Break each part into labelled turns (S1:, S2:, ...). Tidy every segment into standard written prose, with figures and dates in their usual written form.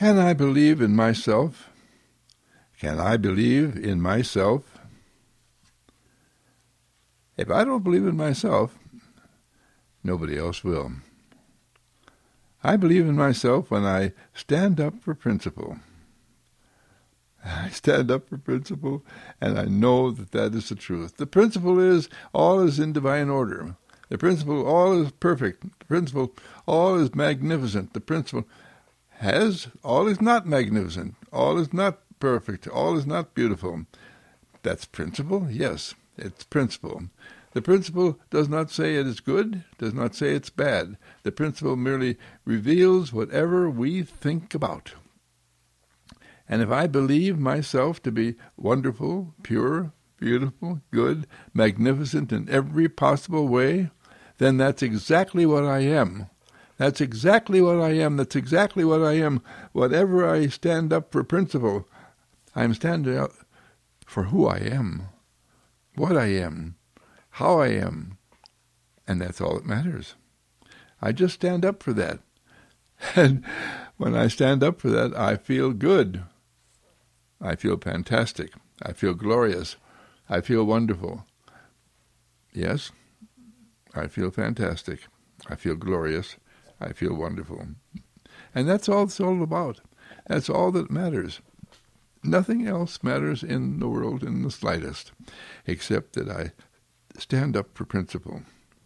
S1: Can I believe in myself? Can I believe in myself? If I don't believe in myself, nobody else will. I believe in myself when I stand up for principle. I stand up for principle, and I know that that is the truth. The principle is all is in divine order. The principle all is perfect. The principle all is magnificent. The principle all is not magnificent. All is not perfect. All is not beautiful. That's principle? Yes, it's principle. The principle does not say it is good, does not say it's bad. The principle merely reveals whatever we think about. And if I believe myself to be wonderful, pure, beautiful, good, magnificent in every possible way, then that's exactly what I am. That's exactly what I am. That's exactly what I am. Whatever I stand up for principle, I'm standing up for who I am, what I am, how I am. And that's all that matters. I just stand up for that. And when I stand up for that, I feel good. I feel fantastic. I feel glorious. I feel wonderful. Yes, I feel fantastic. I feel glorious. I feel wonderful. And that's all it's all about. That's all that matters. Nothing else matters in the world in the slightest, except that I stand up for principle.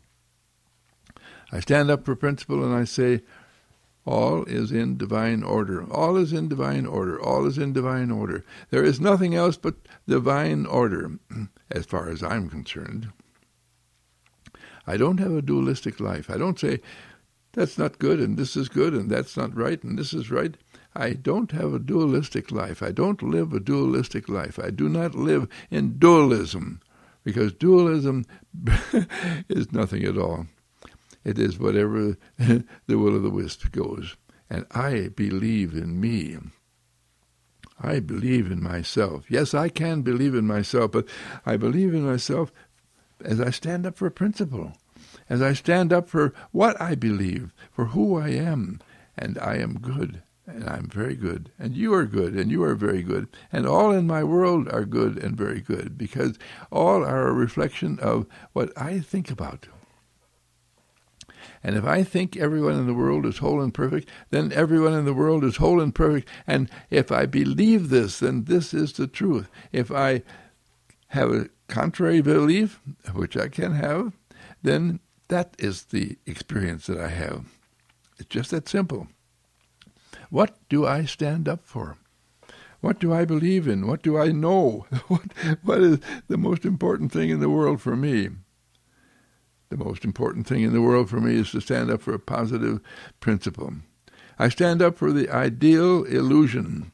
S1: I stand up for principle and I say, all is in divine order. All is in divine order. All is in divine order. There is nothing else but divine order, as far as I'm concerned. I don't have a dualistic life. I don't say, that's not good, and this is good, and that's not right, and this is right. I don't have a dualistic life. I don't live a dualistic life. I do not live in dualism, because dualism is nothing at all. It is whatever the will of the wisp goes. And I believe in me. I believe in myself. Yes, I can believe in myself, but I believe in myself as I stand up for principle, as I stand up for what I believe, for who I am. And I am good, and I'm very good, and you are good, and you are very good, and all in my world are good and very good, because all are a reflection of what I think about. And if I think everyone in the world is whole and perfect, then everyone in the world is whole and perfect. And if I believe this, then this is the truth. If I have a contrary belief, which I can have, then that is the experience that I have. It's just that simple. What do I stand up for? What do I believe in? What do I know? What is the most important thing in the world for me? The most important thing in the world for me is to stand up for a positive principle. I stand up for the ideal illusion.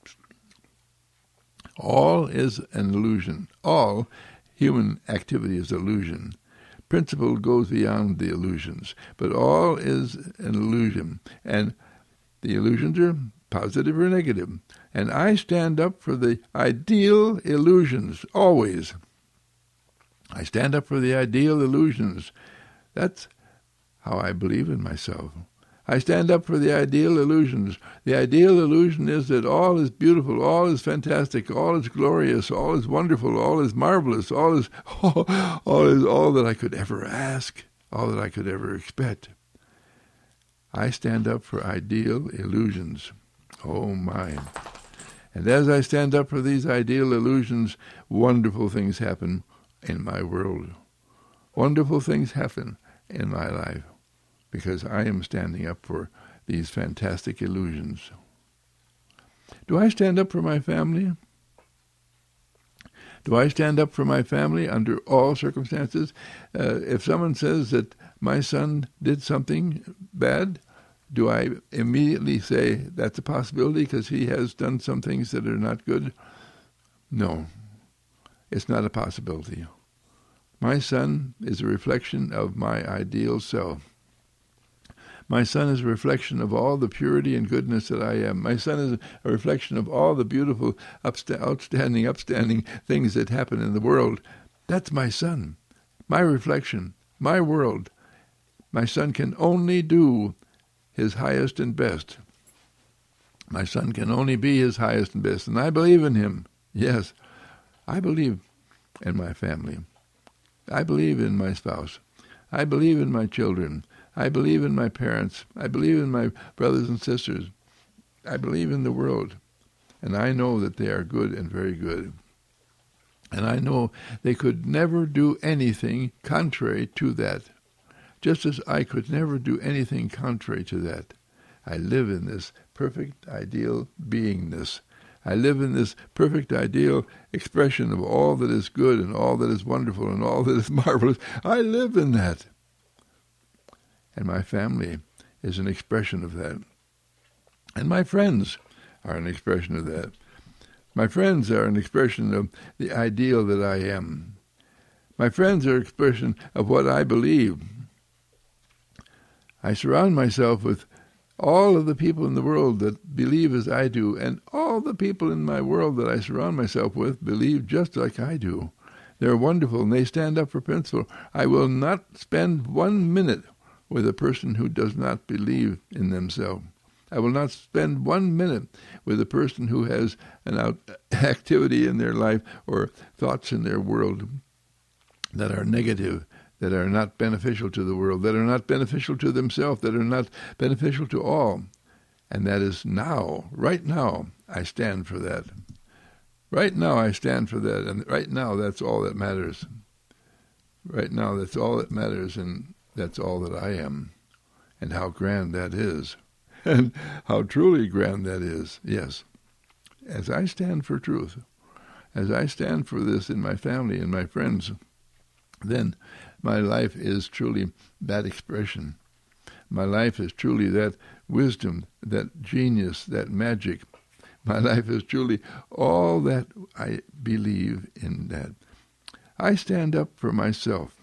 S1: All is an illusion. All human activity is illusion. Principle goes beyond the illusions, but all is an illusion. And the illusions are positive or negative. And I stand up for the ideal illusions, always. I stand up for the ideal illusions. That's how I believe in myself. I stand up for the ideal illusions. The ideal illusion is that all is beautiful, all is fantastic, all is glorious, all is wonderful, all is marvelous, all is all that I could ever ask, all that I could ever expect. I stand up for ideal illusions. Oh my. And as I stand up for these ideal illusions, wonderful things happen in my world. Wonderful things happen in my life because I am standing up for these fantastic illusions. Do I stand up for my family? Do I stand up for my family under all circumstances? If someone says that my son did something bad, do I immediately say that's a possibility because he has done some things that are not good? No, it's not a possibility. My son is a reflection of my ideal self. My son is a reflection of all the purity and goodness that I am. My son is a reflection of all the beautiful, upstanding things that happen in the world. That's my son, my reflection, my world. My son can only do his highest and best. My son can only be his highest and best, and I believe in him. Yes, I believe in my family. I believe in my spouse. I believe in my children. I believe in my parents. I believe in my brothers and sisters. I believe in the world, and I know that they are good and very good. And I know they could never do anything contrary to that, just as I could never do anything contrary to that. I live in this perfect, ideal beingness. I live in this perfect, ideal expression of all that is good and all that is wonderful and all that is marvelous. I live in that. And my family is an expression of that. And my friends are an expression of that. My friends are an expression of the ideal that I am. My friends are an expression of what I believe. I surround myself with all of the people in the world that believe as I do, and all the people in my world that I surround myself with believe just like I do. They're wonderful, and they stand up for principle. I will not spend 1 minute with a person who does not believe in themselves. I will not spend 1 minute with a person who has an activity in their life or thoughts in their world that are negative, that are not beneficial to the world, that are not beneficial to themselves, that are not beneficial to all. And that is now, right now, I stand for that. Right now I stand for that, and right now that's all that matters. Right now that's all that matters, and that's all that I am. And how grand that is. And how truly grand that is, yes. As I stand for truth, as I stand for this in my family and my friends, then my life is truly that expression. My life is truly that wisdom, that genius, that magic. My life is truly all that I believe in that. I stand up for myself.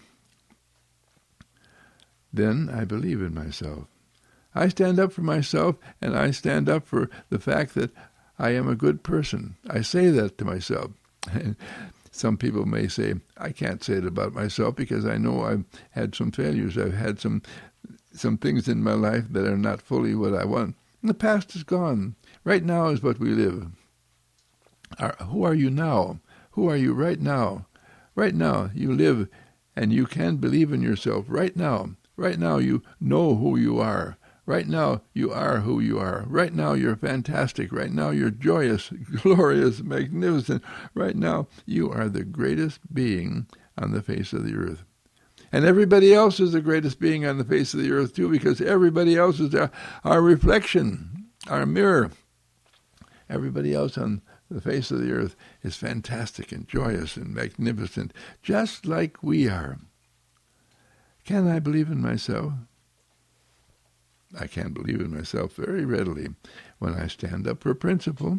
S1: Then I believe in myself. I stand up for myself, and I stand up for the fact that I am a good person. I say that to myself. Some people may say, I can't say it about myself because I know I've had some failures. I've had some things in my life that are not fully what I want. And the past is gone. Right now is what we live. Who are you now? Who are you right now? Right now you live and you can believe in yourself. Right now. Right now you know who you are. Right now, you are who you are. Right now, you're fantastic. Right now, you're joyous, glorious, magnificent. Right now, you are the greatest being on the face of the earth. And everybody else is the greatest being on the face of the earth, too, because everybody else is our reflection, our mirror. Everybody else on the face of the earth is fantastic and joyous and magnificent, just like we are. Can I believe in myself? I can believe in myself very readily when I stand up for principle,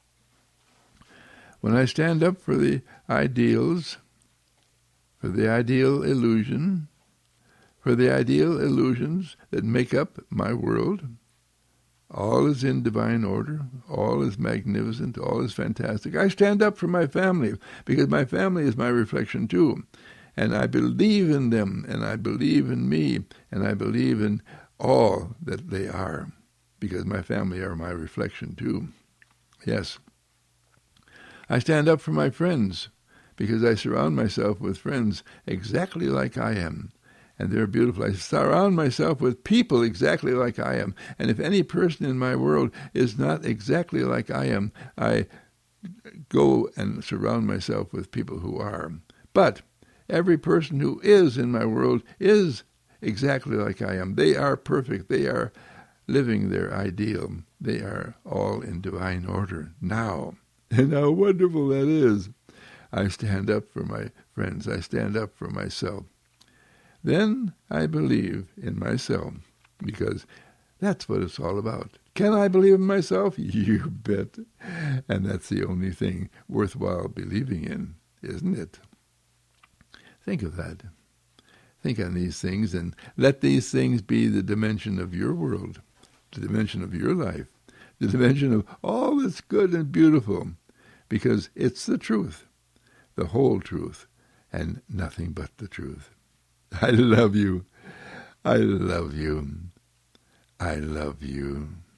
S1: when I stand up for the ideals, for the ideal illusion, for the ideal illusions that make up my world. All is in divine order. All is magnificent. All is fantastic. I stand up for my family because my family is my reflection too. And I believe in them, and I believe in me, and I believe in all that they are, because my family are my reflection too. Yes. I stand up for my friends, because I surround myself with friends exactly like I am, and they're beautiful. I surround myself with people exactly like I am, and if any person in my world is not exactly like I am, I go and surround myself with people who are. But every person who is in my world is exactly like I am. They are perfect. They are living their ideal. They are all in divine order now. And how wonderful that is. I stand up for my friends. I stand up for myself. Then I believe in myself, because that's what it's all about. Can I believe in myself? You bet. And that's the only thing worthwhile believing in, isn't it? Think of that. Think on these things, and let these things be the dimension of your world, the dimension of your life, the dimension of all that's good and beautiful, because it's the truth, the whole truth, and nothing but the truth. I love you. I love you. I love you.